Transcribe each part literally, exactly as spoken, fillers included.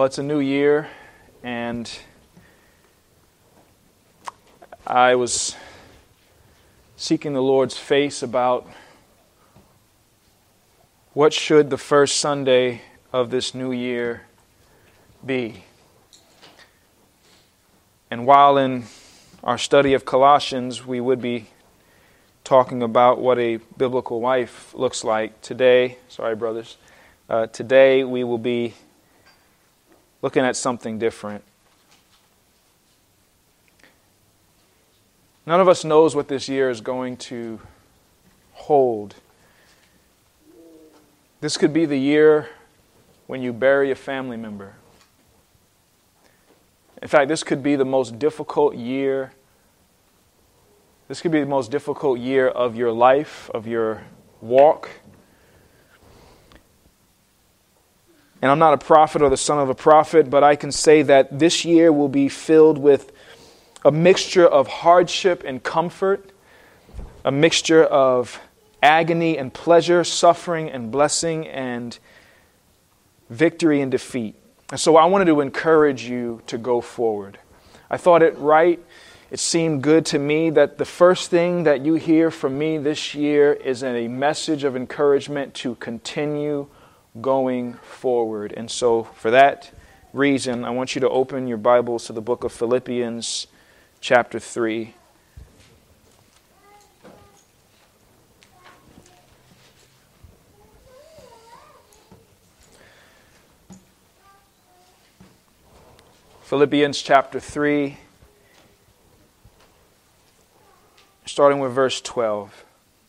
Well, it's a new year, and I was seeking the Lord's face about what should the first Sunday of this new year be. And while in our study of Colossians, we would be talking about what a biblical wife looks like today. Sorry, brothers. Uh, today we will be looking at something different. None of us knows what this year is going to hold. This could be the year when you bury a family member. In fact, this could be the most difficult year. This could be the most difficult year of your life, of your walk. And I'm not a prophet or the son of a prophet, but I can say that this year will be filled with a mixture of hardship and comfort, a mixture of agony and pleasure, suffering and blessing, and victory and defeat. And so I wanted to encourage you to go forward. I thought it right, it seemed good to me that the first thing that you hear from me this year is a message of encouragement to continue going forward. And so for that reason, I want you to open your Bibles to the book of Philippians chapter three. Philippians chapter three, starting with verse twelve.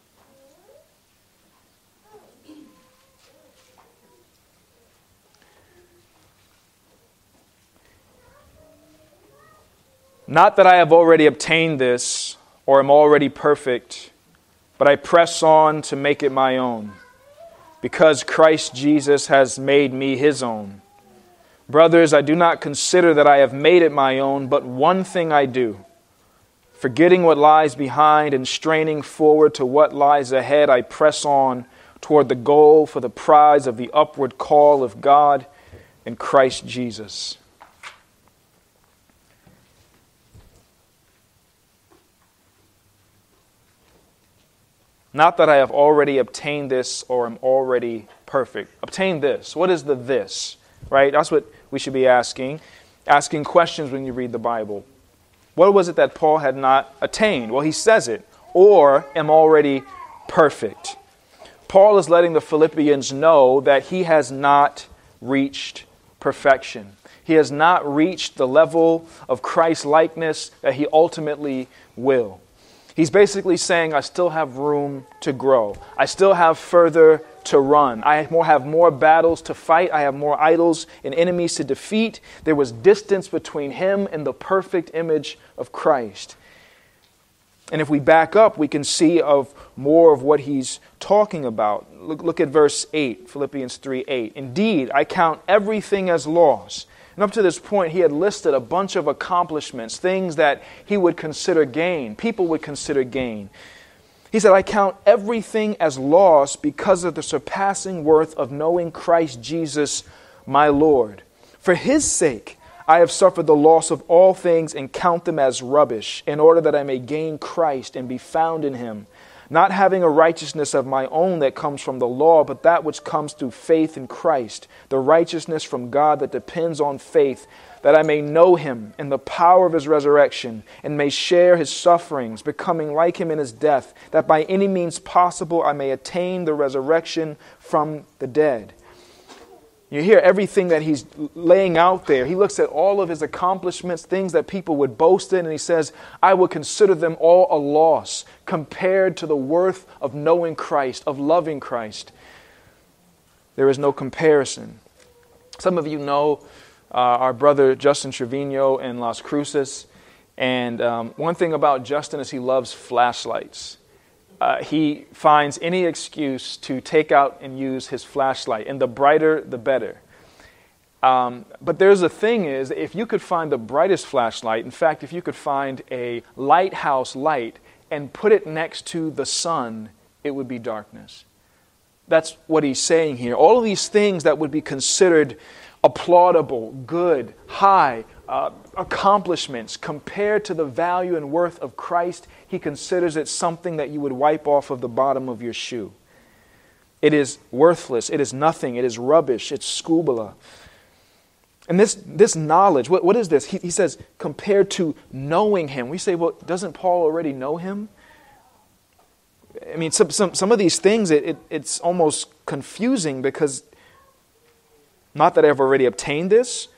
Not that I have already obtained this or am already perfect, but I press on to make it my own, because Christ Jesus has made me his own. Brothers, I do not consider that I have made it my own, but one thing I do. Forgetting what lies behind and straining forward to what lies ahead, I press on toward the goal for the prize of the upward call of God in Christ Jesus. Not that I have already obtained this or am already perfect. Obtain this. What is the this? Right? That's what we should be asking. Asking questions when you read the Bible. What was it that Paul had not attained? Well, he says it. Or am already perfect. Paul is letting the Philippians know that he has not reached perfection. He has not reached the level of Christ-likeness that he ultimately will. He's basically saying, I still have room to grow. I still have further to run. I have more, have more battles to fight. I have more idols and enemies to defeat. There was distance between him and the perfect image of Christ. And if we back up, we can see of more of what he's talking about. Look, look at verse eight, Philippians three eight. Indeed, I count everything as loss. And up to this point, he had listed a bunch of accomplishments, things that he would consider gain, people would consider gain. He said, I count everything as loss because of the surpassing worth of knowing Christ Jesus, my Lord. For his sake, I have suffered the loss of all things and count them as rubbish, in order that I may gain Christ and be found in him, not having a righteousness of my own that comes from the law, but that which comes through faith in Christ, the righteousness from God that depends on faith, that I may know him in the power of his resurrection, and may share his sufferings, becoming like him in his death, that by any means possible I may attain the resurrection from the dead. You hear everything that he's laying out there. He looks at all of his accomplishments, things that people would boast in, and he says, I would consider them all a loss compared to the worth of knowing Christ, of loving Christ. There is no comparison. Some of you know uh, our brother Justin Trevino in Las Cruces, and um, one thing about Justin is he loves flashlights. Uh, he finds any excuse to take out and use his flashlight, and the brighter, the better. Um, but there's a thing is, if you could find the brightest flashlight, in fact, if you could find a lighthouse light and put it next to the sun, it would be darkness. That's what he's saying here. All of these things that would be considered applaudable, good, high, uh, accomplishments compared to the value and worth of Christ, he considers it something that you would wipe off of the bottom of your shoe. It is worthless. It is nothing. It is rubbish. It's scubala. And this this knowledge, what, what is this? He, he says, compared to knowing him. We say, well, doesn't Paul already know him? I mean, some some, some of these things, it, it it's almost confusing because, not that I've already obtained this,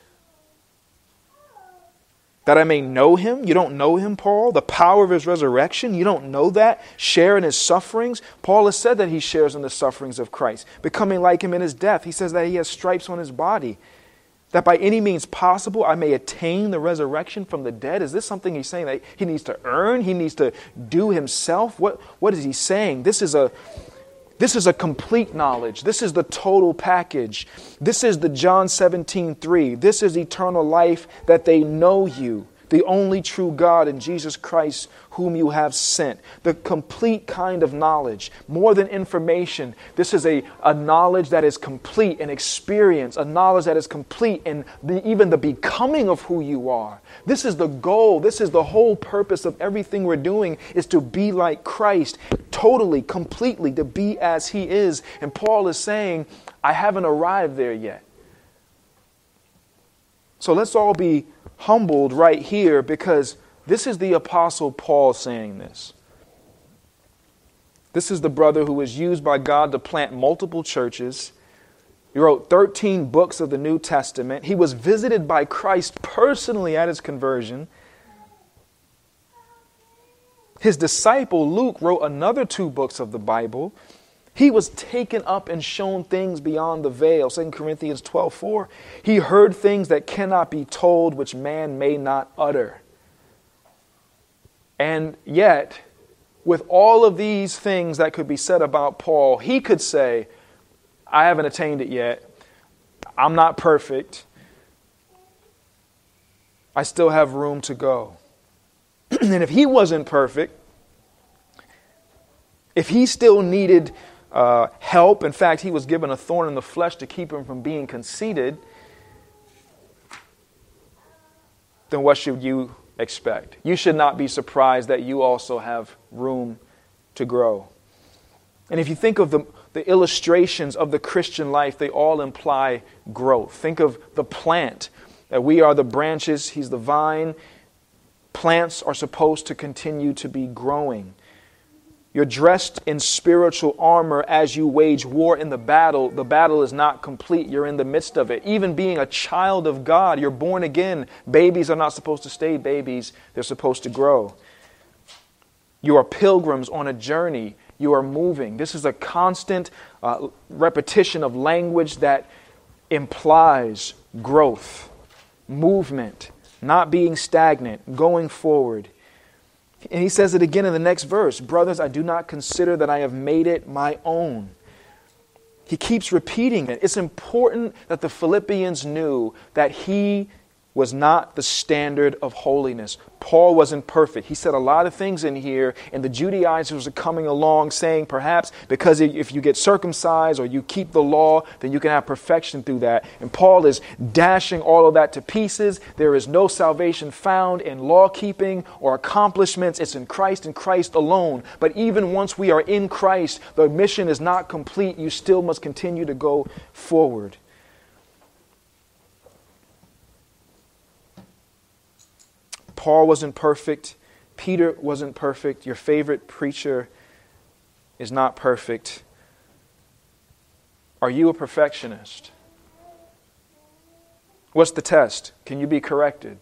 that I may know him. You don't know him, Paul. The power of his resurrection, you don't know that. Share in his sufferings. Paul has said that he shares in the sufferings of Christ, becoming like him in his death. He says that he has stripes on his body, that by any means possible I may attain the resurrection from the dead. Is this something he's saying that he needs to earn? He needs to do himself? What What is he saying? This is a This is a complete knowledge. This is the total package. This is the John seventeen three. This is eternal life, that they know you, the only true God, and Jesus Christ, whom you have sent. The complete kind of knowledge. More than information. This is a, a knowledge that is complete, an experience, a knowledge that is complete in the, even the becoming of who you are. This is the goal. This is the whole purpose of everything we're doing, is to be like Christ. Totally, completely, to be as he is. And Paul is saying, I haven't arrived there yet. So let's all be humbled right here, because this is the Apostle Paul saying this. This is the brother who was used by God to plant multiple churches. He wrote thirteen books of the New Testament. He was visited by Christ personally at his conversion. His disciple Luke wrote another two books of the Bible. He was taken up and shown things beyond the veil. Second Corinthians twelve four. He heard things that cannot be told, which man may not utter. And yet, with all of these things that could be said about Paul, he could say, I haven't attained it yet. I'm not perfect. I still have room to go. And if he wasn't perfect, if he still needed uh, help, in fact, he was given a thorn in the flesh to keep him from being conceited, then what should you expect? You should not be surprised that you also have room to grow. And if you think of the, the illustrations of the Christian life, they all imply growth. Think of the plant, that we are the branches, he's the vine. Plants are supposed to continue to be growing. You're dressed in spiritual armor as you wage war in the battle. The battle is not complete. You're in the midst of it. Even being a child of God, you're born again. Babies are not supposed to stay babies. They're supposed to grow. You are pilgrims on a journey. You are moving. This is a constant uh, repetition of language that implies growth, movement, not being stagnant, going forward. And he says it again in the next verse. Brothers, I do not consider that I have made it my own. He keeps repeating it. It's important that the Philippians knew that he was not the standard of holiness. Paul wasn't perfect. He said a lot of things in here, and the Judaizers are coming along saying perhaps because if you get circumcised or you keep the law, then you can have perfection through that. And Paul is dashing all of that to pieces. There is no salvation found in law keeping or accomplishments. It's in Christ and Christ alone. But even once we are in Christ, the mission is not complete. You still must continue to go forward. Paul wasn't perfect. Peter wasn't perfect. Your favorite preacher is not perfect. Are you a perfectionist? What's the test? Can you be corrected?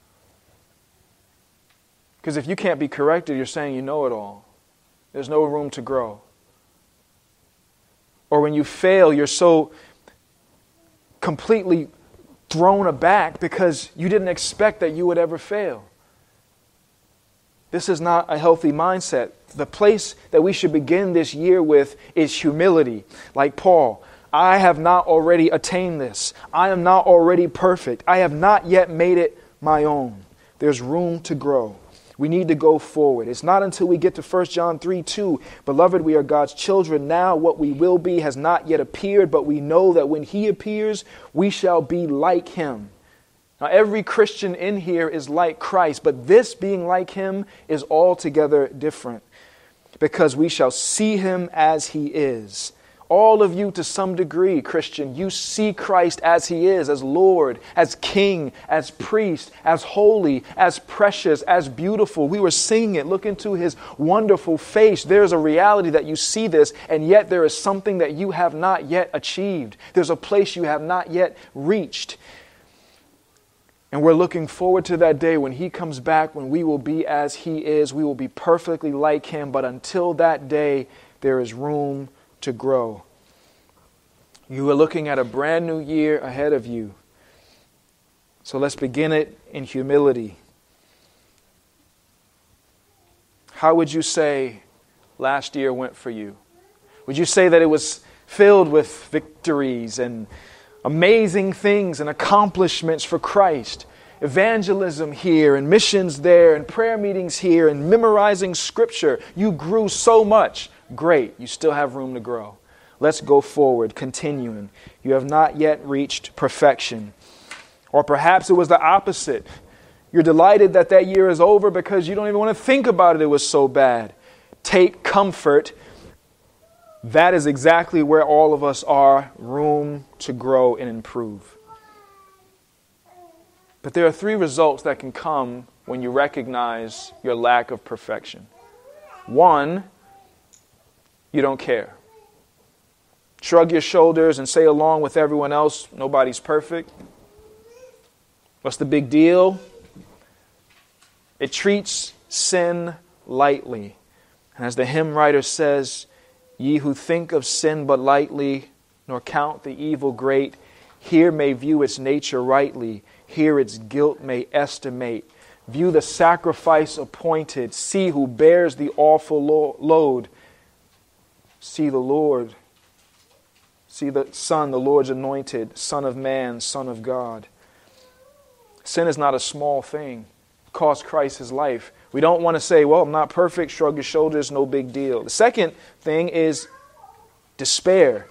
Because if you can't be corrected, you're saying you know it all. There's no room to grow. Or when you fail, you're so completely thrown aback because you didn't expect that you would ever fail. This is not a healthy mindset. The place that we should begin this year with is humility. Like Paul, I have not already attained this. I am not already perfect. I have not yet made it my own. There's room to grow. We need to go forward. It's not until we get to First John three two, beloved, we are God's children now. What we will be has not yet appeared, but we know that when he appears, we shall be like him. Now, every Christian in here is like Christ, but this being like him is altogether different, because we shall see him as he is. All of you, to some degree, Christian, you see Christ as he is, as Lord, as King, as priest, as holy, as precious, as beautiful. We were singing it. Look into his wonderful face. There's a reality that you see this, and yet there is something that you have not yet achieved. There's a place you have not yet reached. And we're looking forward to that day when he comes back, when we will be as he is. We will be perfectly like him. But until that day, there is room to grow. You are looking at a brand new year ahead of you. So let's begin it in humility. How would you say last year went for you? Would you say that it was filled with victories and amazing things and accomplishments for Christ? Evangelism here and missions there and prayer meetings here and memorizing scripture. You grew so much. Great. You still have room to grow. Let's go forward, continuing. You have not yet reached perfection. Or perhaps it was the opposite. You're delighted that that year is over because you don't even want to think about it. It was so bad. Take comfort. That is exactly where all of us are. Room to grow and improve. But there are three results that can come when you recognize your lack of perfection. One, you don't care. Shrug your shoulders and say along with everyone else, nobody's perfect. What's the big deal? It treats sin lightly. And as the hymn writer says, ye who think of sin but lightly, nor count the evil great, here may view its nature rightly, here its guilt may estimate. View the sacrifice appointed, see who bears the awful lo- load. See the Lord, see the Son, the Lord's anointed, Son of Man, Son of God. Sin is not a small thing. It cost Christ his life. We don't want to say, well, I'm not perfect, shrug your shoulders, no big deal. The second thing is despair.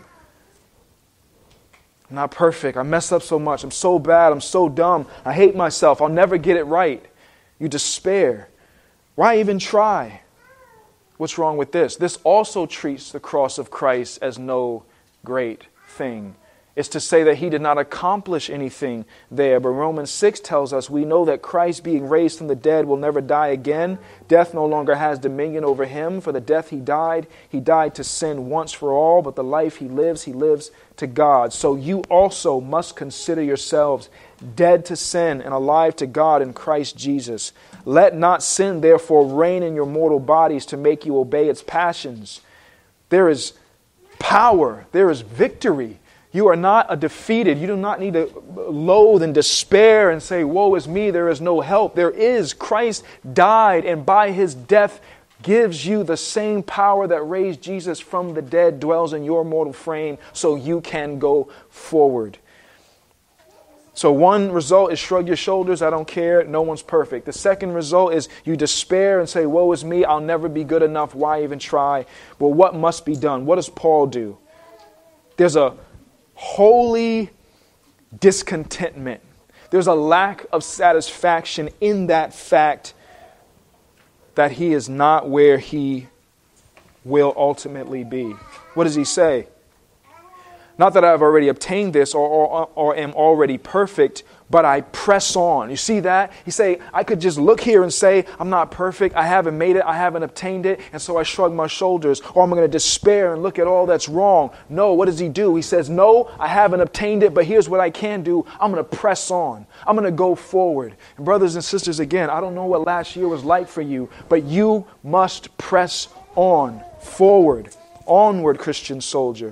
I'm not perfect. I mess up so much. I'm so bad. I'm so dumb. I hate myself. I'll never get it right. You despair. Why even try? What's wrong with this? This also treats the cross of Christ as no great thing. It's to say that he did not accomplish anything there. But Romans six tells us we know that Christ, being raised from the dead, will never die again. Death no longer has dominion over him. For the death he died, he died to sin once for all. But the life he lives, he lives to God. So you also must consider yourselves dead to sin and alive to God in Christ Jesus. Let not sin therefore reign in your mortal bodies to make you obey its passions. There is power. There is victory. You are not a defeated. You do not need to loathe and despair and say, woe is me, there is no help. There is. Christ died, and by his death gives you the same power that raised Jesus from the dead dwells in your mortal frame, so you can go forward. So one result is shrug your shoulders, I don't care, no one's perfect. The second result is you despair and say, woe is me, I'll never be good enough, why even try? Well, what must be done? What does Paul do? There's a holy discontentment. There's a lack of satisfaction in that fact that he is not where he will ultimately be. What does he say? Not that I have already obtained this or, or, or am already perfect, but I press on. You see that? He say, I could just look here and say, I'm not perfect. I haven't made it. I haven't obtained it. And so I shrug my shoulders. Or I'm going to despair and look at all that's wrong. No, what does he do? He says, no, I haven't obtained it, but here's what I can do. I'm going to press on. I'm going to go forward. And brothers and sisters, again, I don't know what last year was like for you, but you must press on, forward, onward, Christian soldier.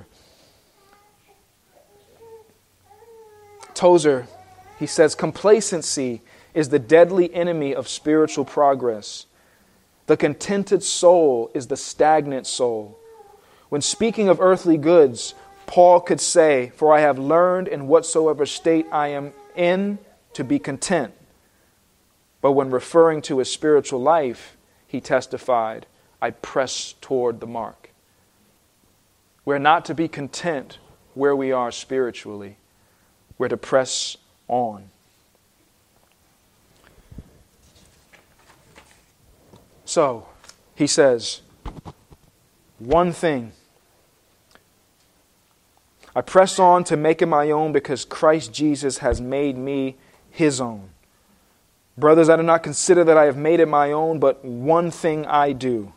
Tozer, he says, complacency is the deadly enemy of spiritual progress. The contented soul is the stagnant soul. When speaking of earthly goods, Paul could say, for I have learned in whatsoever state I am in to be content. But when referring to his spiritual life, he testified, I press toward the mark. We're not to be content where we are spiritually. We're to press on. So, he says, one thing. I press on to make it my own because Christ Jesus has made me his own. Brothers, I do not consider that I have made it my own, but one thing I do.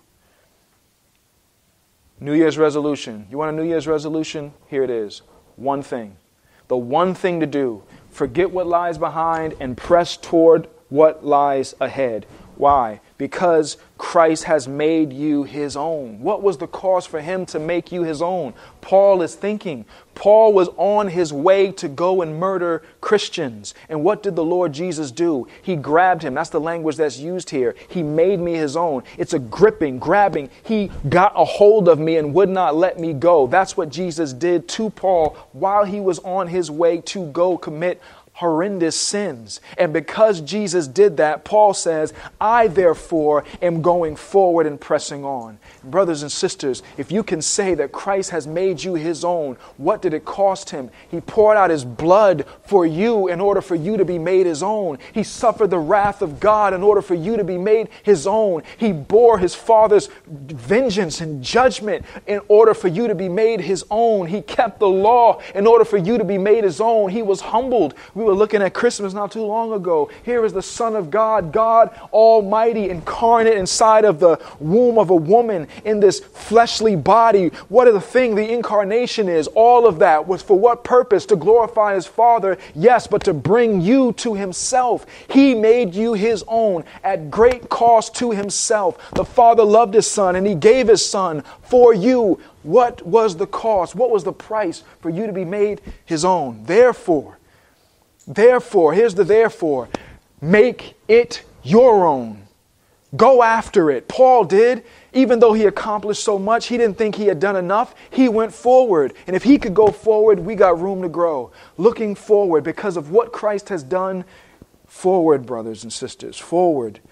New Year's resolution. You want a New Year's resolution? Here it is. One thing. The one thing to do. Forget what lies behind and press toward what lies ahead. Why? Because Christ has made you his own. What was the cost for him to make you his own? Paul is thinking. Paul was on his way to go and murder Christians. And what did the Lord Jesus do? He grabbed him. That's the language that's used here. He made me his own. It's a gripping, grabbing. He got a hold of me and would not let me go. That's what Jesus did to Paul while he was on his way to go commit horrendous sins. And because Jesus did that, Paul says, I therefore am going forward and pressing on. Brothers and sisters, if you can say that Christ has made you his own, what did it cost him? He poured out his blood for you in order for you to be made his own. He suffered the wrath of God in order for you to be made his own. He bore his Father's vengeance and judgment in order for you to be made his own. He kept the law in order for you to be made his own. He was humbled. We were looking at Christmas not too long ago. Here is the Son of God, God Almighty, incarnate inside of the womb of a woman in this fleshly body. What are the thing the incarnation is? All of that was for what purpose? To glorify his Father, yes, but to bring you to himself. He made you his own at great cost to himself. The Father loved his Son and he gave his Son for you. What was the cost? What was the price for you to be made his own? Therefore, Therefore, here's the therefore, make it your own. Go after it. Paul did. Even though he accomplished so much, he didn't think he had done enough. He went forward. And if he could go forward, we got room to grow. Looking forward because of what Christ has done. Forward, brothers and sisters, forward.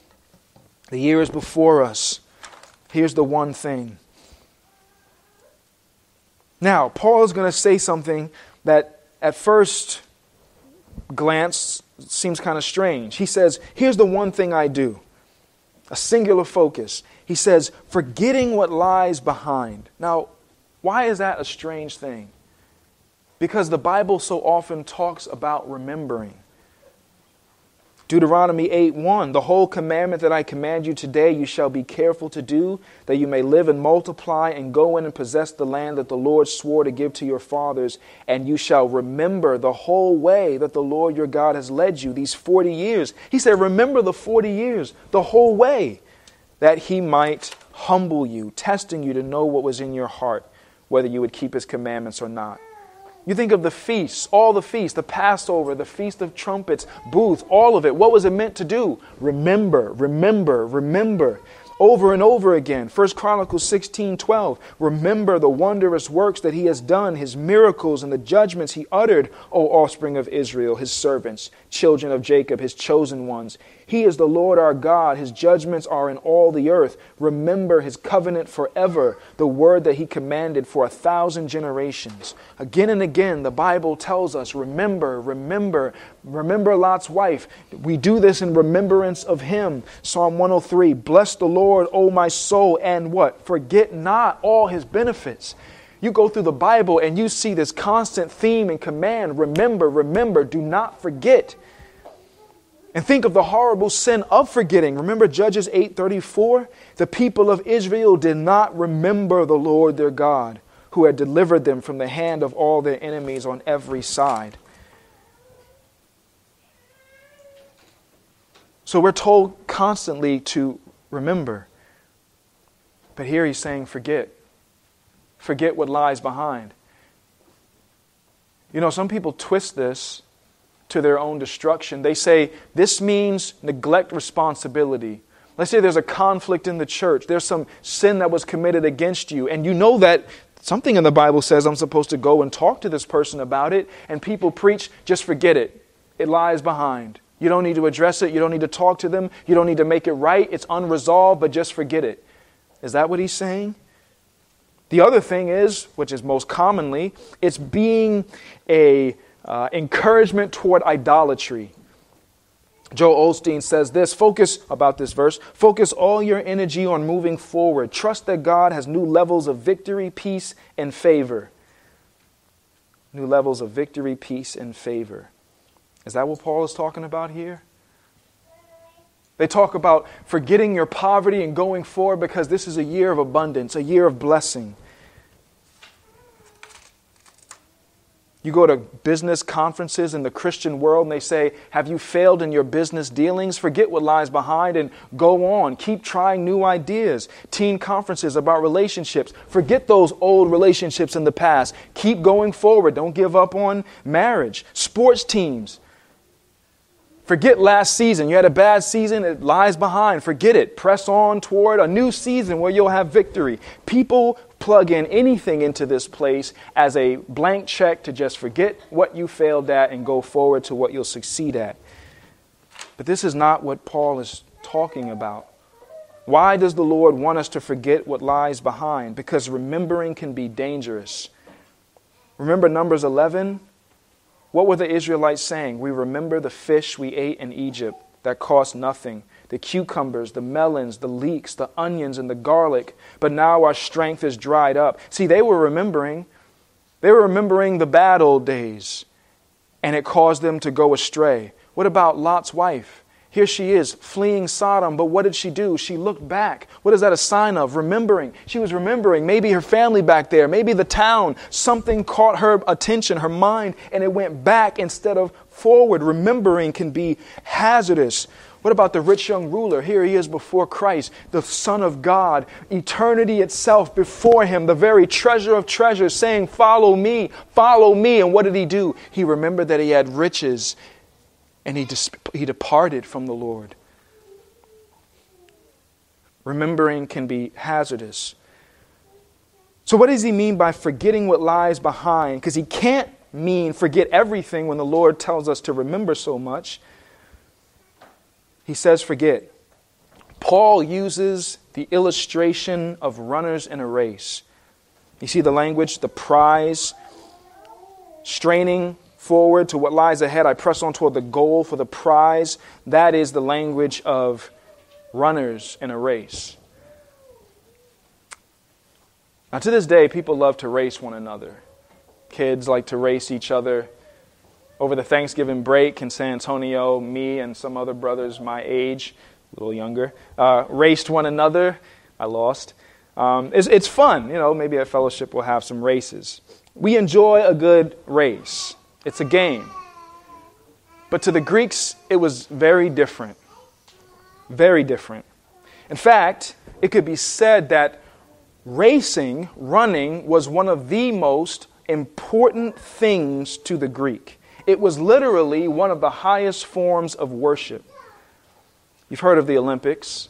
The year is before us. Here's the one thing. Now, Paul is going to say something that at first glance seems kind of strange. He says, here's the one thing I do. A singular focus. He says, forgetting what lies behind. Now, why is that a strange thing? Because the Bible so often talks about remembering. Deuteronomy eight one, the whole commandment that I command you today, you shall be careful to do, that you may live and multiply and go in and possess the land that the Lord swore to give to your fathers. And you shall remember the whole way that the Lord your God has led you these forty years. He said, remember the forty years, the whole way, that he might humble you, testing you to know what was in your heart, whether you would keep his commandments or not. You think of the feasts, all the feasts, the Passover, the Feast of Trumpets, Booths, all of it. What was it meant to do? Remember, remember, remember. Over and over again. First Chronicles sixteen twelve. Remember the wondrous works that he has done, his miracles and the judgments he uttered, O offspring of Israel, his servants, children of Jacob, his chosen ones. He is the Lord our God. His judgments are in all the earth. Remember his covenant forever, the word that he commanded for a thousand generations. Again and again, the Bible tells us, remember, remember, remember Lot's wife. We do this in remembrance of him. Psalm one oh three, bless the Lord, O my soul, and what? Forget not all his benefits. You go through the Bible and you see this constant theme and command, remember, remember, do not forget. And think of the horrible sin of forgetting. Remember Judges eight thirty-four? The people of Israel did not remember the Lord their God, who had delivered them from the hand of all their enemies on every side. So we're told constantly to remember. But here he's saying forget. Forget what lies behind. You know, some people twist this to their own destruction. They say this means neglect responsibility. Let's say there's a conflict in the church. There's some sin that was committed against you. And you know that something in the Bible says I'm supposed to go and talk to this person about it. And people preach, just forget it. It lies behind. You don't need to address it. You don't need to talk to them. You don't need to make it right. It's unresolved, but just forget it. Is that what he's saying? The other thing is, which is most commonly, it's being a uh, encouragement toward idolatry. Joel Osteen says this, focus about this verse, focus all your energy on moving forward. Trust that God has new levels of victory, peace, and favor. New levels of victory, peace, and favor. Is that what Paul is talking about here? They talk about forgetting your poverty and going forward because this is a year of abundance, a year of blessing. You go to business conferences in the Christian world and they say, have you failed in your business dealings? Forget what lies behind and go on. Keep trying new ideas. Teen conferences about relationships. Forget those old relationships in the past. Keep going forward. Don't give up on marriage. Sports teams. Forget last season. You had a bad season. It lies behind. Forget it. Press on toward a new season where you'll have victory. People plug in anything into this place as a blank check to just forget what you failed at and go forward to what you'll succeed at. But this is not what Paul is talking about. Why does the Lord want us to forget what lies behind? Because remembering can be dangerous. Remember Numbers eleven? What were the Israelites saying? We remember the fish we ate in Egypt that cost nothing, the cucumbers, the melons, the leeks, the onions, and the garlic, but now our strength is dried up. See, they were remembering. They were remembering the bad old days, and it caused them to go astray. What about Lot's wife? Here she is, fleeing Sodom, but what did she do? She looked back. What is that a sign of? Remembering. She was remembering maybe her family back there, maybe the town. Something caught her attention, her mind, and it went back instead of forward. Remembering can be hazardous. What about the rich young ruler? Here he is before Christ, the Son of God, eternity itself before him, the very treasure of treasures, saying, follow me, follow me. And what did he do? He remembered that he had riches. And he, dis- he departed from the Lord. Remembering can be hazardous. So what does he mean by forgetting what lies behind? Because he can't mean forget everything when the Lord tells us to remember so much. He says forget. Paul uses the illustration of runners in a race. You see the language, the prize, straining forward to what lies ahead. I press on toward the goal for the prize. That is the language of runners in a race. Now, to this day, people love to race one another. Kids like to race each other. Over the Thanksgiving break in San Antonio, me and some other brothers my age, a little younger, uh, raced one another. I lost. Um, it's, it's fun. You know, maybe at Fellowship we'll have some races. We enjoy a good race. It's a game. But to the Greeks, it was very different. Very different. In fact, it could be said that racing, running, was one of the most important things to the Greek. It was literally one of the highest forms of worship. You've heard of the Olympics.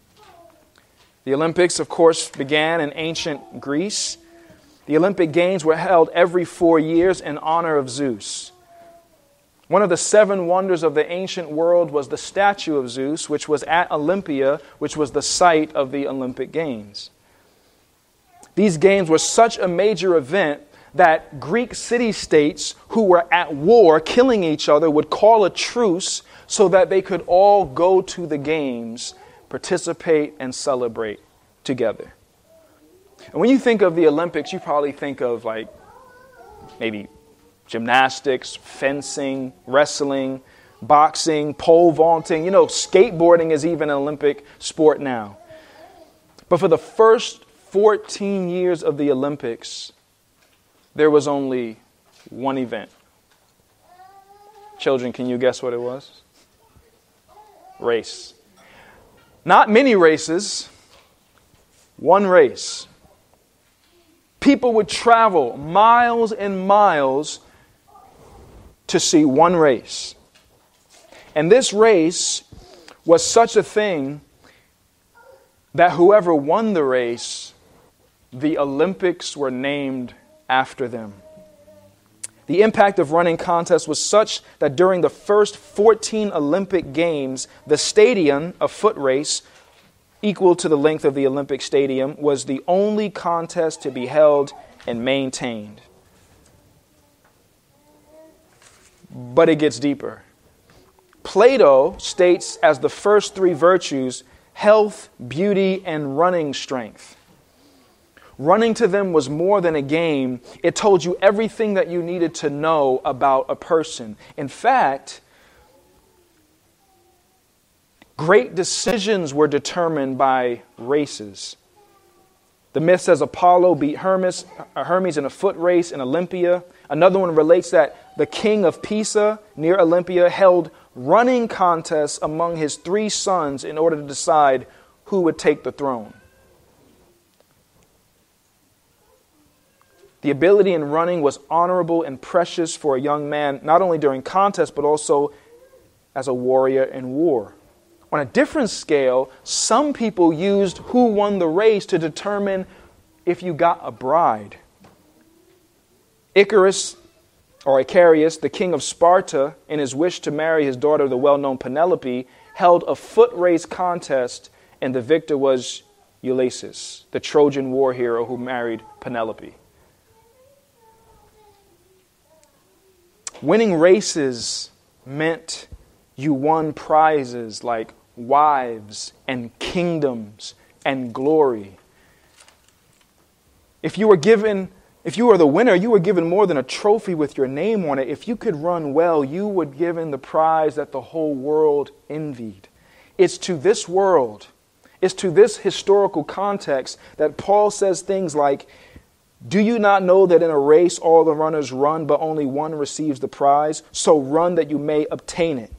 The Olympics, of course, began in ancient Greece. The Olympic Games were held every four years in honor of Zeus. One of the seven wonders of the ancient world was the statue of Zeus, which was at Olympia, which was the site of the Olympic Games. These games were such a major event that Greek city-states who were at war, killing each other, would call a truce so that they could all go to the games, participate, and celebrate together. And when you think of the Olympics, you probably think of like maybe gymnastics, fencing, wrestling, boxing, pole vaulting. You know, skateboarding is even an Olympic sport now. But for the first fourteen years of the Olympics, there was only one event. Children, can you guess what it was? Race. Not many races, one race. People would travel miles and miles to see one race. And this race was such a thing that whoever won the race, the Olympics were named after them. The impact of running contests was such that during the first fourteen Olympic Games, the stadium, a foot race, equal to the length of the Olympic Stadium, was the only contest to be held and maintained. But it gets deeper. Plato states as the first three virtues, health, beauty, and running strength. Running to them was more than a game. It told you everything that you needed to know about a person. In fact, great decisions were determined by races. The myth says Apollo beat Hermes, Hermes in a foot race in Olympia. Another one relates that the king of Pisa near Olympia held running contests among his three sons in order to decide who would take the throne. The ability in running was honorable and precious for a young man, not only during contests, but also as a warrior in war. On a different scale, some people used who won the race to determine if you got a bride. Icarus, or Icarius, the king of Sparta, in his wish to marry his daughter, the well-known Penelope, held a foot race contest, and the victor was Ulysses, the Trojan war hero who married Penelope. Winning races meant you won prizes like wives and kingdoms and glory. If you were given, if you were the winner, you were given more than a trophy with your name on it. If you could run well, you were given the prize that the whole world envied. It's to this world, it's to this historical context that Paul says things like, do you not know that in a race all the runners run, but only one receives the prize? So run that you may obtain it.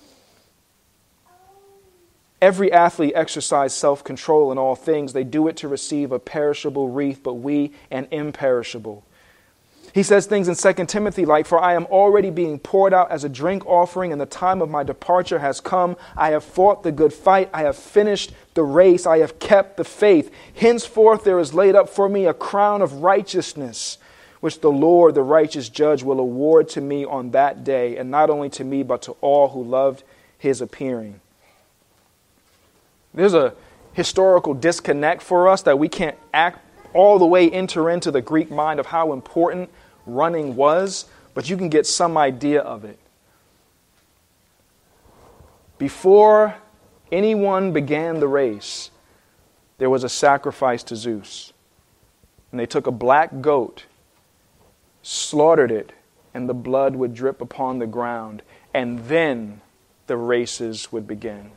Every athlete exercises self-control in all things. They do it to receive a perishable wreath, but we an imperishable. He says things in Second Timothy like, for I am already being poured out as a drink offering, and the time of my departure has come. I have fought the good fight. I have finished the race. I have kept the faith. Henceforth there is laid up for me a crown of righteousness, which the Lord, the righteous judge, will award to me on that day, and not only to me, but to all who loved his appearing. There's a historical disconnect for us that we can't act all the way enter into the Greek mind of how important running was, but you can get some idea of it. Before anyone began the race, there was a sacrifice to Zeus. And they took a black goat, slaughtered it, and the blood would drip upon the ground, and then the races would begin.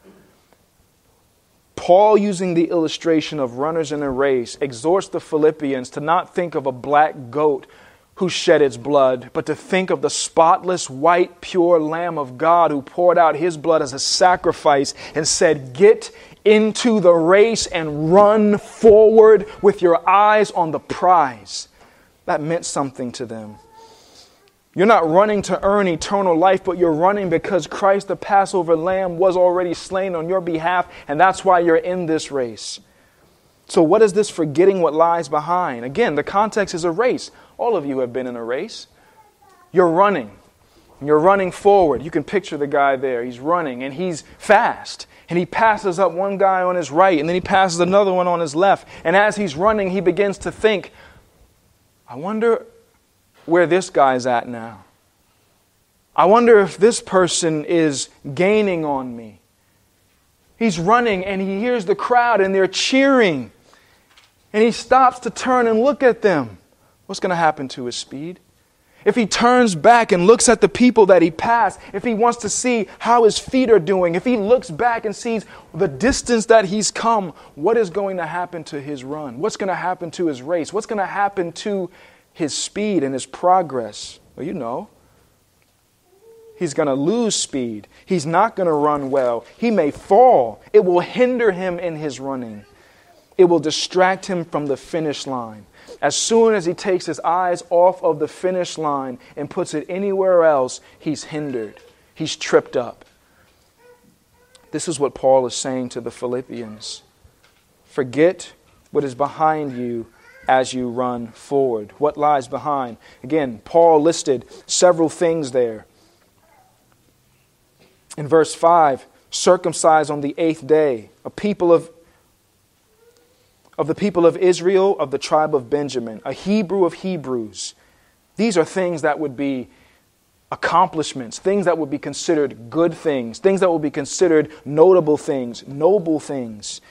Paul, using the illustration of runners in a race, exhorts the Philippians to not think of a black goat who shed its blood, but to think of the spotless, white, pure Lamb of God who poured out his blood as a sacrifice and said, get into the race and run forward with your eyes on the prize. That meant something to them. You're not running to earn eternal life, but you're running because Christ, the Passover Lamb, was already slain on your behalf, and that's why you're in this race. So what is this forgetting what lies behind? Again, the context is a race. All of you have been in a race. You're running. You're running forward. You can picture the guy there. He's running, and he's fast. And he passes up one guy on his right, and then he passes another one on his left. And as he's running, he begins to think, I wonder where this guy's at now. I wonder if this person is gaining on me. He's running and he hears the crowd and they're cheering. And he stops to turn and look at them. What's going to happen to his speed? If he turns back and looks at the people that he passed, if he wants to see how his feet are doing, if he looks back and sees the distance that he's come, what is going to happen to his run? What's going to happen to his race? What's going to happen to his speed and his progress? Well, you know, he's going to lose speed. He's not going to run well. He may fall. It will hinder him in his running. It will distract him from the finish line. As soon as he takes his eyes off of the finish line and puts it anywhere else, he's hindered. He's tripped up. This is what Paul is saying to the Philippians. Forget what is behind you as you run forward. What lies behind? Again, Paul listed several things there. In verse five, circumcised on the eighth day, a people of of the people of Israel, of the tribe of Benjamin, a Hebrew of Hebrews. These are things that would be accomplishments, things that would be considered good things, things that would be considered notable things, noble things.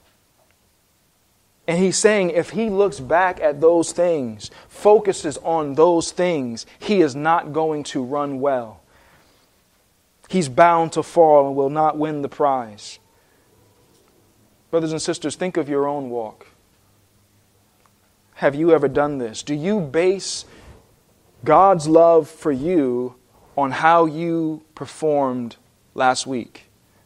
And he's saying if he looks back at those things, focuses on those things, he is not going to run well. He's bound to fall and will not win the prize. Brothers and sisters, think of your own walk. Have you ever done this? Do you base God's love for you on how you performed last week?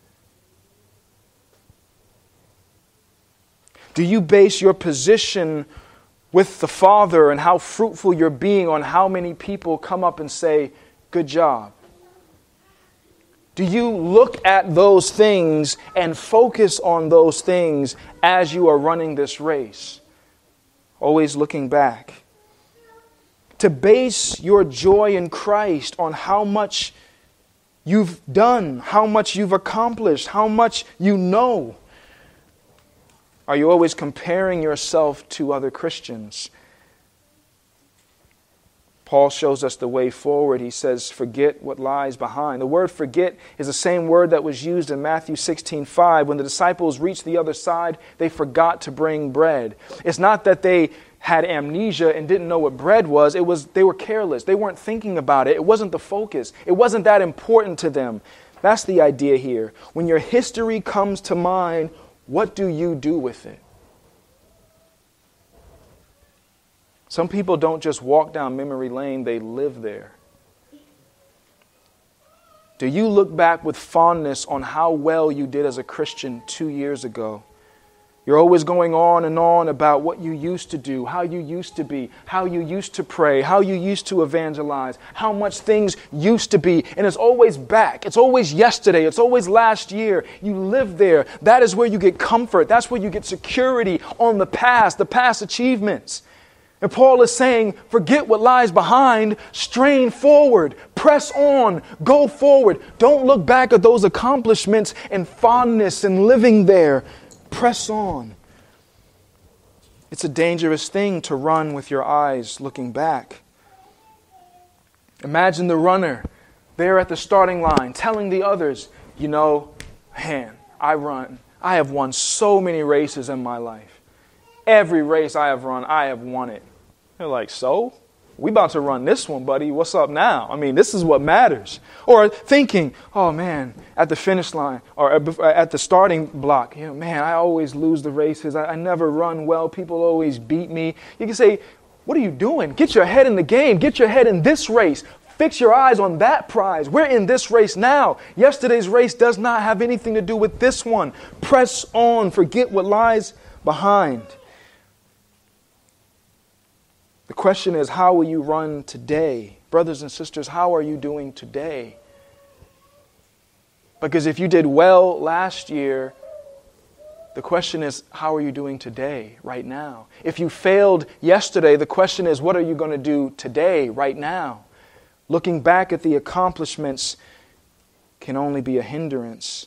Do you base your position with the Father and how fruitful you're being on how many people come up and say, "Good job"? Do you look at those things and focus on those things as you are running this race? Always looking back. To base your joy in Christ on how much you've done, how much you've accomplished, how much you know. Are you always comparing yourself to other Christians? Paul shows us the way forward. He says, forget what lies behind. The word forget is the same word that was used in Matthew sixteen five. When the disciples reached the other side, they forgot to bring bread. It's not that they had amnesia and didn't know what bread was. It was they were careless. They weren't thinking about it. It wasn't the focus. It wasn't that important to them. That's the idea here. When your history comes to mind, what do you do with it? Some people don't just walk down memory lane, they live there. Do you look back with fondness on how well you did as a Christian two years ago? You're always going on and on about what you used to do, how you used to be, how you used to pray, how you used to evangelize, how much things used to be. And it's always back. It's always yesterday. It's always last year. You live there. That is where you get comfort. That's where you get security on the past, the past achievements. And Paul is saying, forget what lies behind, strain forward, press on, go forward. Don't look back at those accomplishments and fondness and living there. Press on. It's a dangerous thing to run with your eyes looking back. Imagine the runner there at the starting line telling the others, you know, man, I run. I have won so many races in my life. Every race I have run, I have won it. They're like, so? We about to run this one, buddy. What's up now? I mean, this is what matters. Or thinking, oh man, at the finish line or at the starting block, you know, man, I always lose the races. I, I never run well. People always beat me. You can say, what are you doing? Get your head in the game. Get your head in this race. Fix your eyes on that prize. We're in this race now. Yesterday's race does not have anything to do with this one. Press on. Forget what lies behind. The question is, how will you run today? Brothers and sisters, how are you doing today? Because if you did well last year, the question is, how are you doing today, right now? If you failed yesterday, the question is, what are you going to do today, right now? Looking back at the accomplishments can only be a hindrance.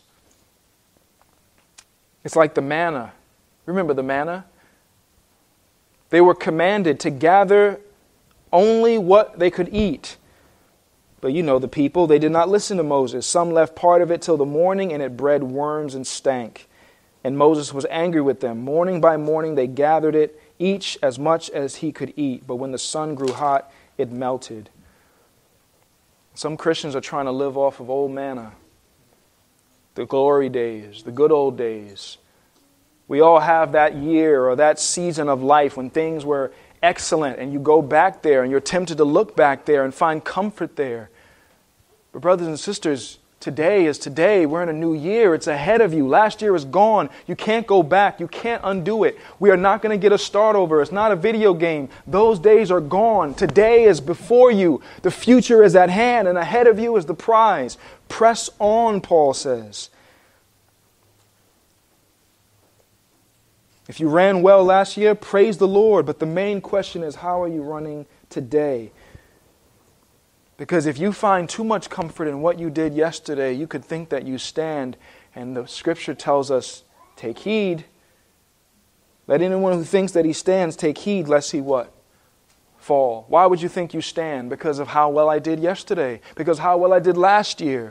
It's like the manna. Remember the manna? They were commanded to gather only what they could eat. But you know the people, they did not listen to Moses. Some left part of it till the morning, and it bred worms and stank. And Moses was angry with them. Morning by morning they gathered it, each as much as he could eat. But when the sun grew hot, it melted. Some Christians are trying to live off of old manna. The glory days, the good old days. We all have that year or that season of life when things were excellent and you go back there and you're tempted to look back there and find comfort there. But brothers and sisters, today is today. We're in a new year. It's ahead of you. Last year is gone. You can't go back. You can't undo it. We are not going to get a start over. It's not a video game. Those days are gone. Today is before you. The future is at hand, and ahead of you is the prize. Press on, Paul says. If you ran well last year, praise the Lord. But the main question is, how are you running today? Because if you find too much comfort in what you did yesterday, you could think that you stand. And the Scripture tells us, take heed. Let anyone who thinks that he stands take heed lest he what? Fall. Why would you think you stand? Because of how well I did yesterday. Because how well I did last year.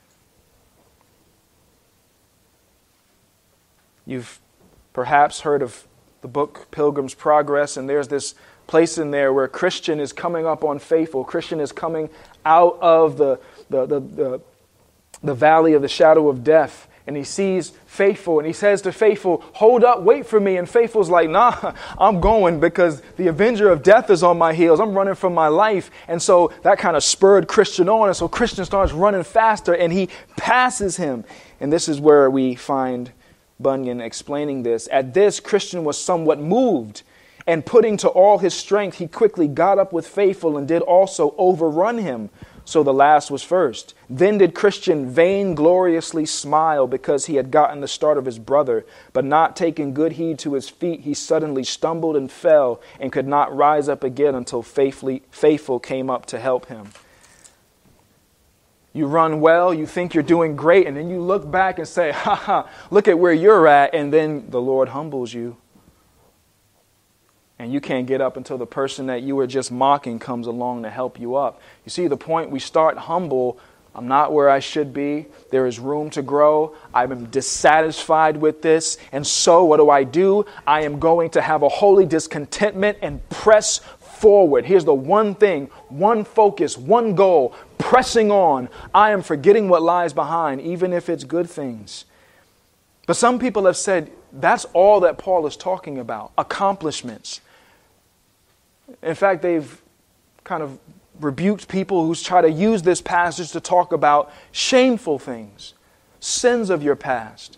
You've perhaps heard of the book Pilgrim's Progress, and there's this place in there where Christian is coming up on faithful. Christian is coming out of the, the, the, the, the valley of the shadow of death. And he sees Faithful, and he says to Faithful, hold up, wait for me. And Faithful's like, nah, I'm going because the avenger of death is on my heels. I'm running for my life. And so that kind of spurred Christian on. And so Christian starts running faster, and he passes him. And this is where we find Bunyan explaining this. At this, Christian was somewhat moved, and putting to all his strength, he quickly got up with Faithful and did also overrun him. So the last was first. Then did Christian vaingloriously smile because he had gotten the start of his brother, but not taking good heed to his feet, he suddenly stumbled and fell and could not rise up again until faithfully, Faithful came up to help him. You run well, you think you're doing great, and then you look back and say, ha ha, look at where you're at, and then the Lord humbles you. And you can't get up until the person that you were just mocking comes along to help you up. You see the point? We start humble. I'm not where I should be. There is room to grow. I'm dissatisfied with this. And so what do I do? I am going to have a holy discontentment and press forward. Here's the one thing, one focus, one goal, pressing on. I am forgetting what lies behind, even if it's good things. But some people have said that's all that Paul is talking about, accomplishments. In fact, they've kind of rebuked people who try to use this passage to talk about shameful things, sins of your past.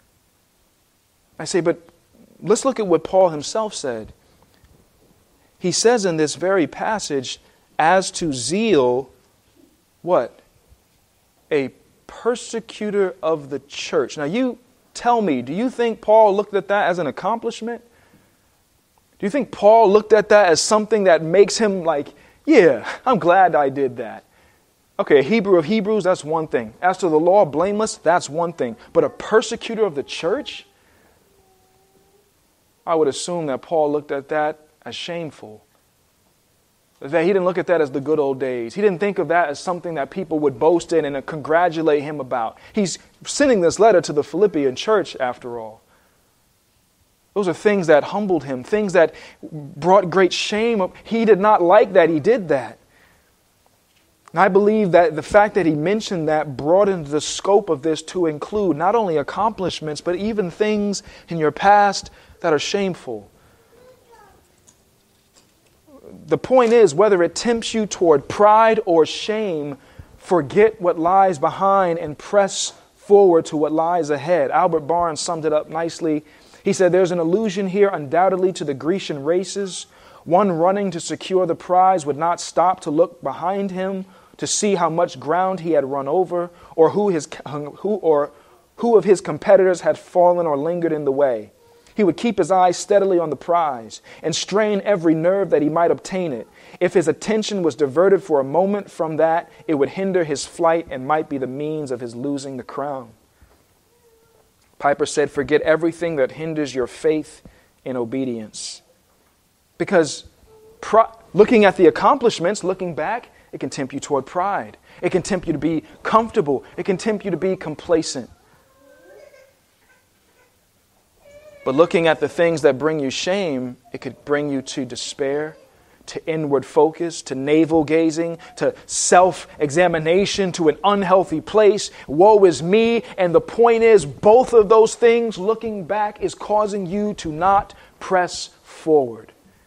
I say, but let's look at what Paul himself said. He says in this very passage, as to zeal, what? A persecutor of the church. Now you tell me, do you think Paul looked at that as an accomplishment? Do you think Paul looked at that as something that makes him like, yeah, I'm glad I did that? Okay, a Hebrew of Hebrews, that's one thing. As to the law, blameless, that's one thing. But a persecutor of the church? I would assume that Paul looked at that as shameful. That he didn't look at that as the good old days. He didn't think of that as something that people would boast in and congratulate him about. He's sending this letter to the Philippian church, after all. Those are things that humbled him, things that brought great shame. He did not like that he did that. And I believe that the fact that he mentioned that broadened the scope of this to include not only accomplishments, but even things in your past that are shameful. The point is, whether it tempts you toward pride or shame, forget what lies behind and press forward to what lies ahead. Albert Barnes summed it up nicely. He said, there's an allusion here undoubtedly to the Grecian races. One running to secure the prize would not stop to look behind him to see how much ground he had run over, or who his who or who of his competitors had fallen or lingered in the way. He would keep his eyes steadily on the prize and strain every nerve that he might obtain it. If his attention was diverted for a moment from that, it would hinder his flight and might be the means of his losing the crown. Piper said, forget everything that hinders your faith in obedience. Because pro- looking at the accomplishments, looking back, it can tempt you toward pride. It can tempt you to be comfortable. It can tempt you to be complacent. But looking at the things that bring you shame, it could bring you to despair, to inward focus, to navel gazing, to self-examination, to an unhealthy place. Woe is me. And the point is, both of those things, looking back, is causing you to not press forward.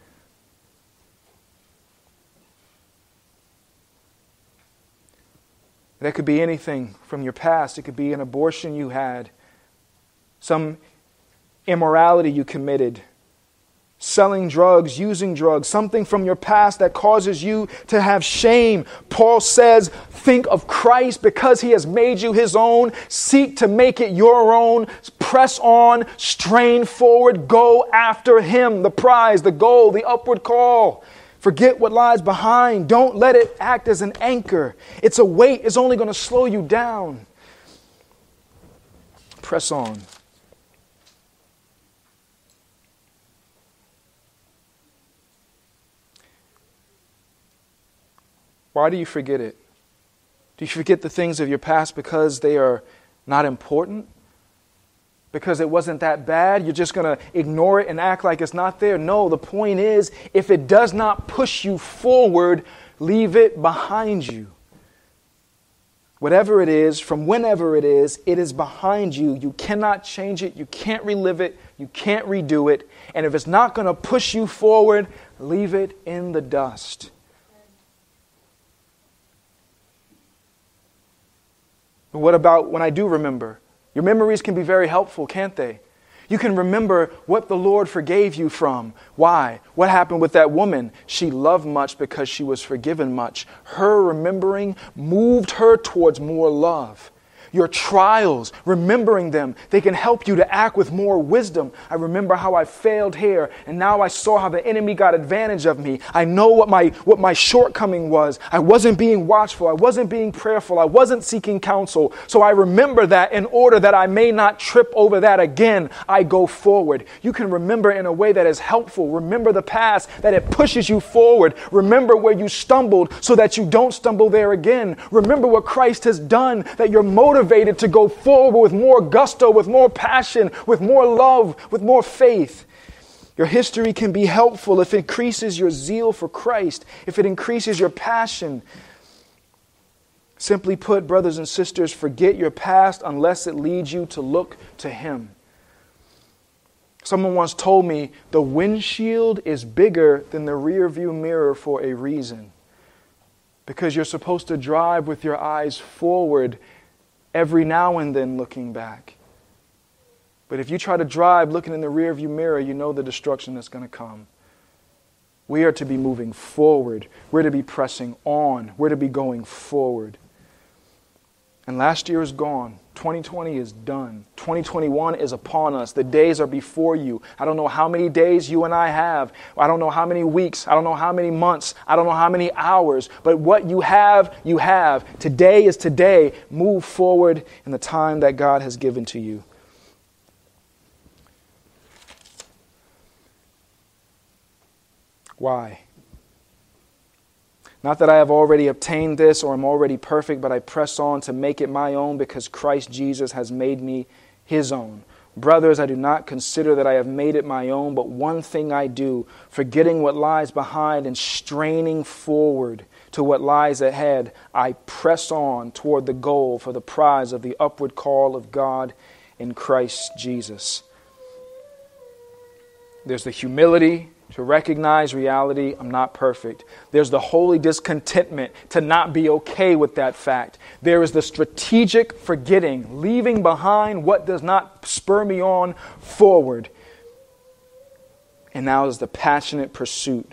That could be anything from your past. It could be an abortion you had, some immorality you committed, selling drugs, using drugs, something from your past that causes you to have shame. Paul says, think of Christ because he has made you his own. Seek to make it your own. Press on, strain forward, go after him, the prize, the goal, the upward call. Forget what lies behind. Don't let it act as an anchor. It's a weight. It's only going to slow you down. Press on. Why do you forget it? Do you forget the things of your past because they are not important? Because it wasn't that bad? You're just going to ignore it and act like it's not there? No, the point is, if it does not push you forward, leave it behind you. Whatever it is, from whenever it is, it is behind you. You cannot change it. You can't relive it. You can't redo it. And if it's not going to push you forward, leave it in the dust. But what about when I do remember? Your memories can be very helpful, can't they? You can remember what the Lord forgave you from. Why? What happened with that woman? She loved much because she was forgiven much. Her remembering moved her towards more love. Your trials, remembering them, they can help you to act with more wisdom. I remember how I failed here, and now I saw how the enemy got advantage of me. I know what my what my shortcoming was. I wasn't being watchful. I wasn't being prayerful. I wasn't seeking counsel. So I remember that in order that I may not trip over that again, I go forward. You can remember in a way that is helpful. Remember the past, that it pushes you forward. Remember where you stumbled so that you don't stumble there again. Remember what Christ has done, that you're motivated to go forward with more gusto, with more passion, with more love, with more faith. Your history can be helpful if it increases your zeal for Christ, if it increases your passion. Simply put, brothers and sisters, forget your past unless it leads you to look to Him. Someone once told me the windshield is bigger than the rear view mirror for a reason. Because you're supposed to drive with your eyes forward every now and then looking back. But if you try to drive looking in the rearview mirror, you know the destruction that's going to come. We are to be moving forward. We're to be pressing on. We're to be going forward. And last year is gone. twenty twenty is done. twenty twenty-one is upon us. The days are before you. I don't know how many days you and I have. I don't know how many weeks. I don't know how many months. I don't know how many hours. But what you have, you have. Today is today. Move forward in the time that God has given to you. Why? Not that I have already obtained this or am already perfect, but I press on to make it my own because Christ Jesus has made me His own. Brothers, I do not consider that I have made it my own, but one thing I do, forgetting what lies behind and straining forward to what lies ahead, I press on toward the goal for the prize of the upward call of God in Christ Jesus. There's the humility to recognize reality, I'm not perfect. There's the holy discontentment to not be okay with that fact. There is the strategic forgetting, leaving behind what does not spur me on forward. And now is the passionate pursuit.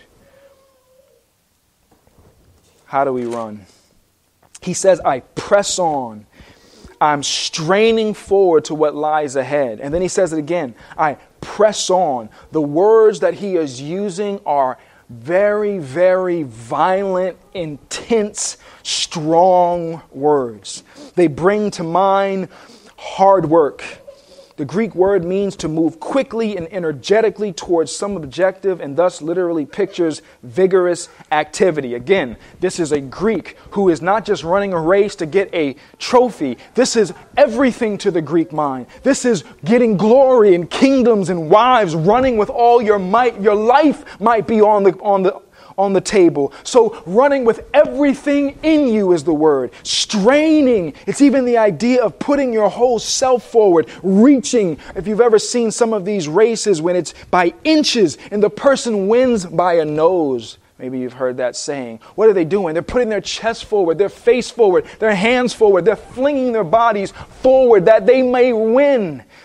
How do we run? He says, I press on. I'm straining forward to what lies ahead. And then he says it again. I press on. The words that he is using are very, very violent, intense, strong words. They bring to mind hard work. The Greek word means to move quickly and energetically towards some objective and thus literally pictures vigorous activity. Again, this is a Greek who is not just running a race to get a trophy. This is everything to the Greek mind. This is getting glory and kingdoms and wives, running with all your might. Your life might be on the on the on the table. So running with everything in you is the word. Straining. It's even the idea of putting your whole self forward. Reaching. If you've ever seen some of these races when it's by inches and the person wins by a nose. Maybe you've heard that saying. What are they doing? They're putting their chest forward, their face forward, their hands forward. They're flinging their bodies forward that they may win.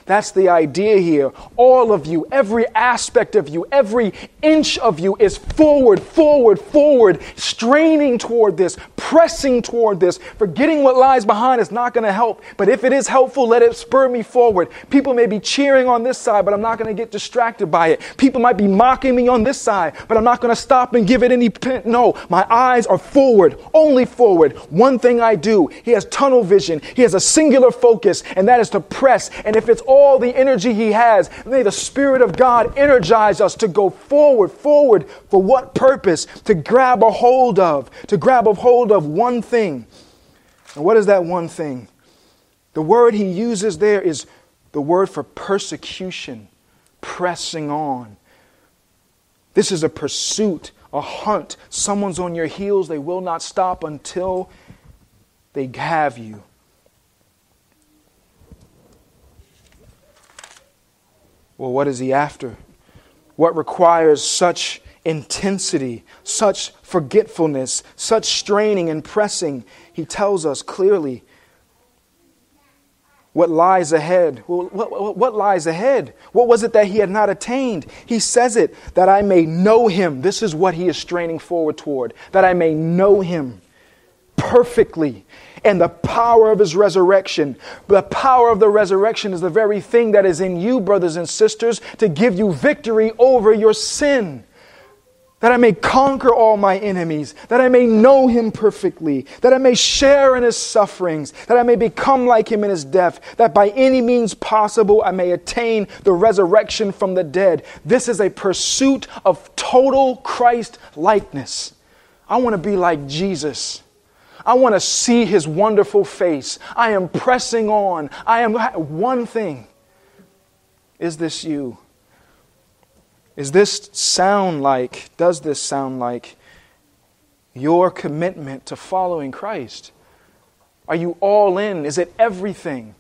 That's the idea here. All of you, every aspect of you, every inch of you is forward, forward, forward, straining toward this, pressing toward this. Forgetting what lies behind is not going to help. But if it is helpful, let it spur me forward. People may be cheering on this side, but I'm not going to get distracted by it. People might be mocking me on this side, but I'm not going to stop and give it any... Pen- no, my eyes are forward, only forward. One thing I do, he has tunnel vision. He has a singular focus, and that is to press. And if it's all the energy he has, may the Spirit of God energize us to go forward, forward. For what purpose? To grab a hold of, to grab a hold of one thing. And what is that one thing? The word he uses there is the word for persecution, pressing on. This is a pursuit, a hunt. Someone's on your heels. They will not stop until they have you. Well, what is he after? What requires such intensity, such forgetfulness, such straining and pressing? He tells us clearly what lies ahead. Well, what, what, what lies ahead? What was it that he had not attained? He says it, that I may know him. This is what he is straining forward toward, that I may know him perfectly, and the power of his resurrection. The power of the resurrection is the very thing that is in you, brothers and sisters, to give you victory over your sin. That I may conquer all my enemies, that I may know him perfectly, that I may share in his sufferings, that I may become like him in his death, that by any means possible I may attain the resurrection from the dead. This is a pursuit of total Christ likeness. I want to be like Jesus. I want to see his wonderful face. I am pressing on. I am one thing. Is this you? Is this sound like, does this sound like your commitment to following Christ? Are you all in? Is it everything?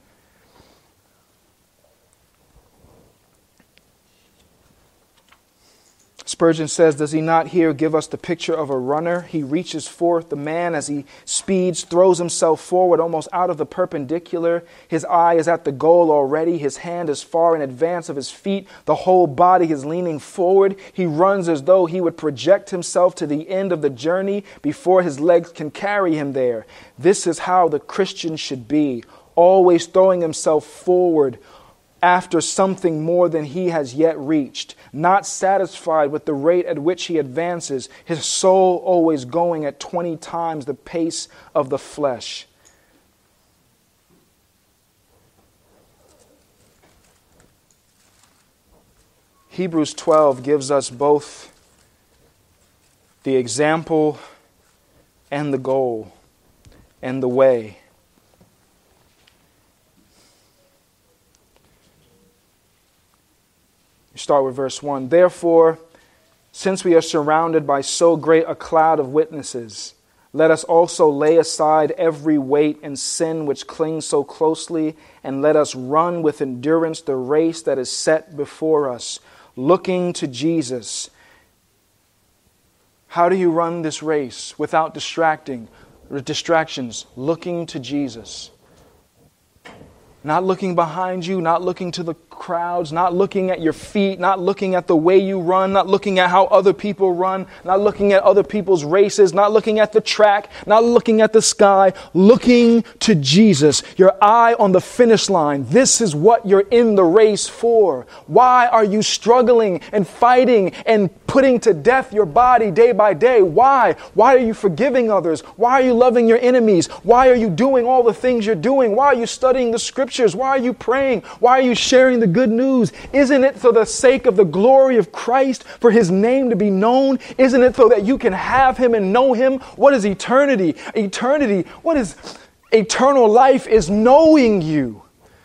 Spurgeon says, does he not here give us the picture of a runner? He reaches forth, the man as he speeds, throws himself forward almost out of the perpendicular. His eye is at the goal already. His hand is far in advance of his feet. The whole body is leaning forward. He runs as though he would project himself to the end of the journey before his legs can carry him there. This is how the Christian should be, always throwing himself forward after something more than he has yet reached, not satisfied with the rate at which he advances, his soul always going at twenty times the pace of the flesh. Hebrews twelve gives us both the example and the goal and the way. Start with verse one. Therefore, since we are surrounded by so great a cloud of witnesses, let us also lay aside every weight and sin which clings so closely, and let us run with endurance the race that is set before us, looking to Jesus. How do you run this race without distracting, distractions? Looking to Jesus. Not looking behind you, not looking to the crowds, not looking at your feet, not looking at the way you run, not looking at how other people run, not looking at other people's races, not looking at the track, not looking at the sky, looking to Jesus. Your eye on the finish line. This is what you're in the race for. Why are you struggling and fighting and putting to death your body day by day? Why? Why are you forgiving others? Why are you loving your enemies? Why are you doing all the things you're doing? Why are you studying the scriptures? Why are you praying? Why are you sharing the good news? Isn't it for the sake of the glory of Christ, for his name to be known? Isn't it so that you can have him and know him? What is eternity? Eternity, what is eternal life is knowing you.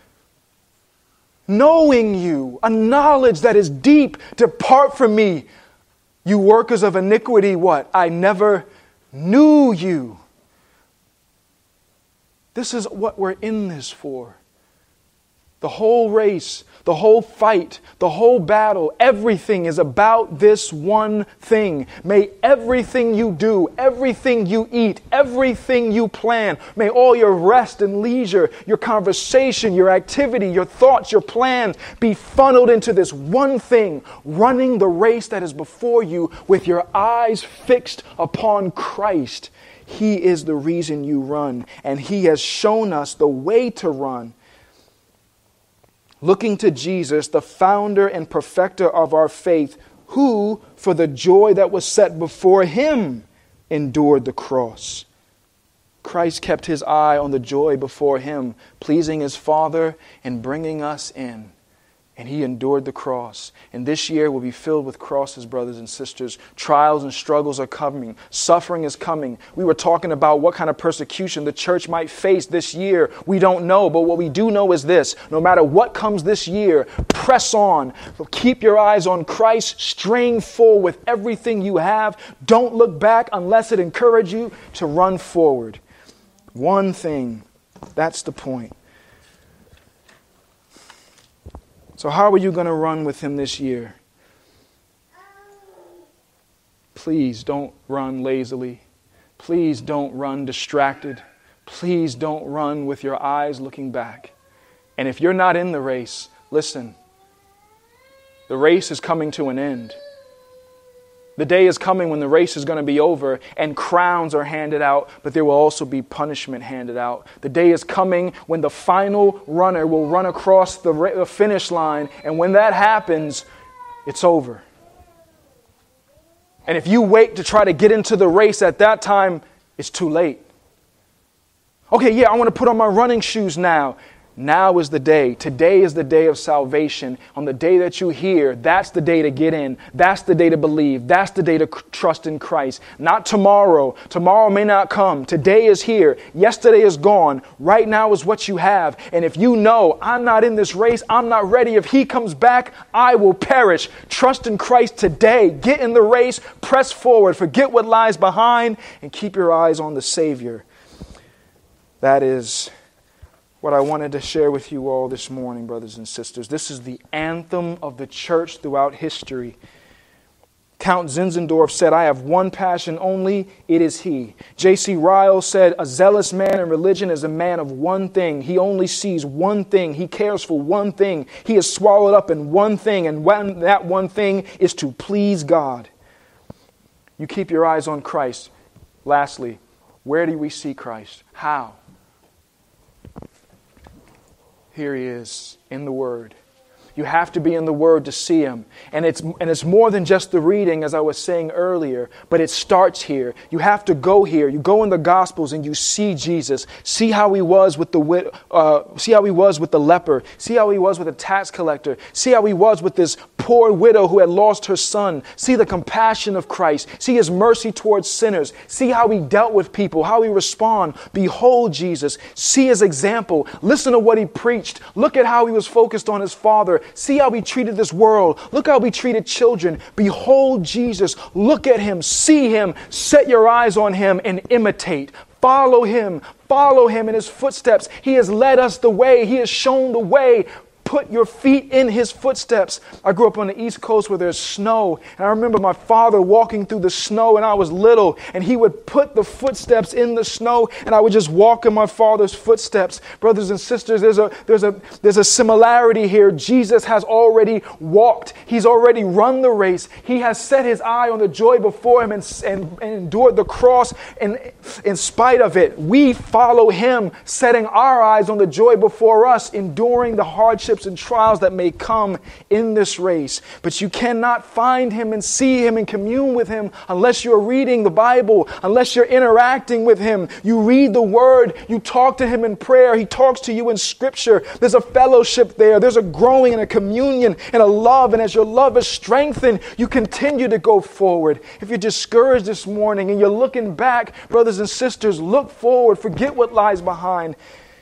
Knowing you, a knowledge that is deep. Depart from me, you workers of iniquity. What? I never knew you. This is what we're in this for. The whole race, the whole fight, the whole battle, everything is about this one thing. May everything you do, everything you eat, everything you plan, may all your rest and leisure, your conversation, your activity, your thoughts, your plans be funneled into this one thing, running the race that is before you with your eyes fixed upon Christ. He is the reason you run, and He has shown us the way to run. Looking to Jesus, the founder and perfecter of our faith, who, for the joy that was set before Him, endured the cross. Christ kept His eye on the joy before Him, pleasing His Father and bringing us in. And He endured the cross. And this year will be filled with crosses, brothers and sisters. Trials and struggles are coming. Suffering is coming. We were talking about what kind of persecution the church might face this year. We don't know, but what we do know is this. No matter what comes this year, press on. Keep your eyes on Christ. Strain forward with everything you have. Don't look back unless it encourages you to run forward. One thing. That's the point. So how are you going to run with Him this year? Please don't run lazily. Please don't run distracted. Please don't run with your eyes looking back. And if you're not in the race, listen, the race is coming to an end. The day is coming when the race is going to be over and crowns are handed out, but there will also be punishment handed out. The day is coming when the final runner will run across the, ra- the finish line, and when that happens, it's over. And if you wait to try to get into the race at that time, it's too late. Okay, yeah, I want to put on my running shoes now. Now is the day. Today is the day of salvation. On the day that you hear, that's the day to get in. That's the day to believe. That's the day to c- trust in Christ. Not tomorrow. Tomorrow may not come. Today is here. Yesterday is gone. Right now is what you have. And if you know, I'm not in this race, I'm not ready. If He comes back, I will perish. Trust in Christ today. Get in the race. Press forward. Forget what lies behind and keep your eyes on the Savior. That is what I wanted to share with you all this morning, brothers and sisters. This is the anthem of the church throughout history. Count Zinzendorf said, I have one passion only, it is He. J C Ryle said, a zealous man in religion is a man of one thing. He only sees one thing. He cares for one thing. He is swallowed up in one thing, and when that one thing is to please God. You keep your eyes on Christ. Lastly, where do we see Christ? How? Here He is in the Word. You have to be in the Word to see Him. And it's and it's more than just the reading, as I was saying earlier, but it starts here. You have to go here. You go in the Gospels and you see Jesus. See how He was with the uh, see how He was with the leper. See how He was with the tax collector. See how He was with this poor widow who had lost her son. See the compassion of Christ. See His mercy towards sinners. See how He dealt with people, how He responded. Behold Jesus. See His example. Listen to what He preached. Look at how He was focused on His Father. See how He treated this world. Look how He treated children. Behold Jesus. Look at Him. See Him. Set your eyes on Him and imitate. Follow Him. Follow Him in His footsteps. He has led us the way. He has shown the way. Put your feet in His footsteps. I grew up on the East Coast where there's snow. And I remember my father walking through the snow when I was little. And he would put the footsteps in the snow. And I would just walk in my father's footsteps. Brothers and sisters, there's a, there's a, there's a similarity here. Jesus has already walked. He's already run the race. He has set His eye on the joy before Him and, and, and endured the cross. And in spite of it, we follow Him, setting our eyes on the joy before us, enduring the hardships and trials that may come in this race. But you cannot find Him and see Him and commune with Him unless you're reading the Bible, unless you're interacting with Him. You read the Word, you talk to Him in prayer, He talks to you in Scripture. There's a fellowship there, there's a growing and a communion and a love, and as your love is strengthened, you continue to go forward. If you're discouraged this morning and you're looking back, brothers and sisters, look forward, forget what lies behind.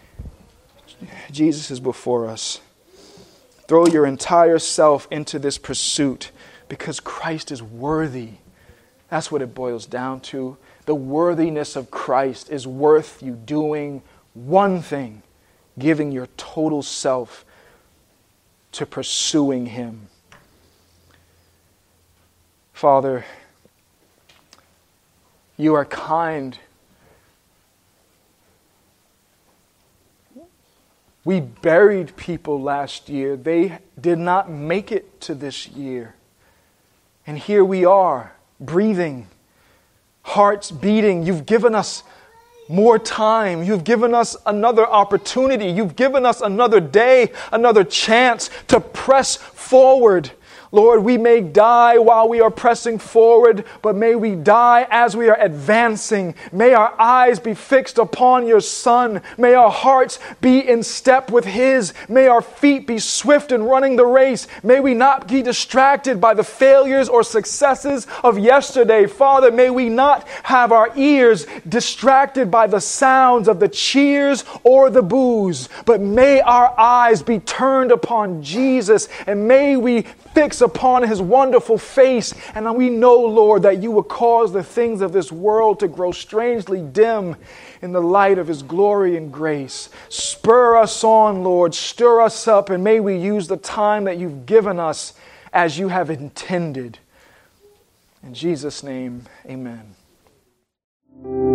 Jesus is before us. Throw your entire self into this pursuit because Christ is worthy. That's what it boils down to. The worthiness of Christ is worth you doing one thing, giving your total self to pursuing Him. Father, You are kind. We buried people last year. They did not make it to this year. And here we are, breathing, hearts beating. You've given us more time. You've given us another opportunity. You've given us another day, another chance to press forward. Lord, we may die while we are pressing forward, but may we die as we are advancing. May our eyes be fixed upon Your Son. May our hearts be in step with His. May our feet be swift in running the race. May we not be distracted by the failures or successes of yesterday. Father, may we not have our ears distracted by the sounds of the cheers or the boos, but may our eyes be turned upon Jesus, and may we fix upon His wonderful face. And we know, Lord, that You will cause the things of this world to grow strangely dim in the light of His glory and grace. Spur us on, Lord. Stir us up, and may we use the time that You've given us as You have intended. In Jesus' name, amen.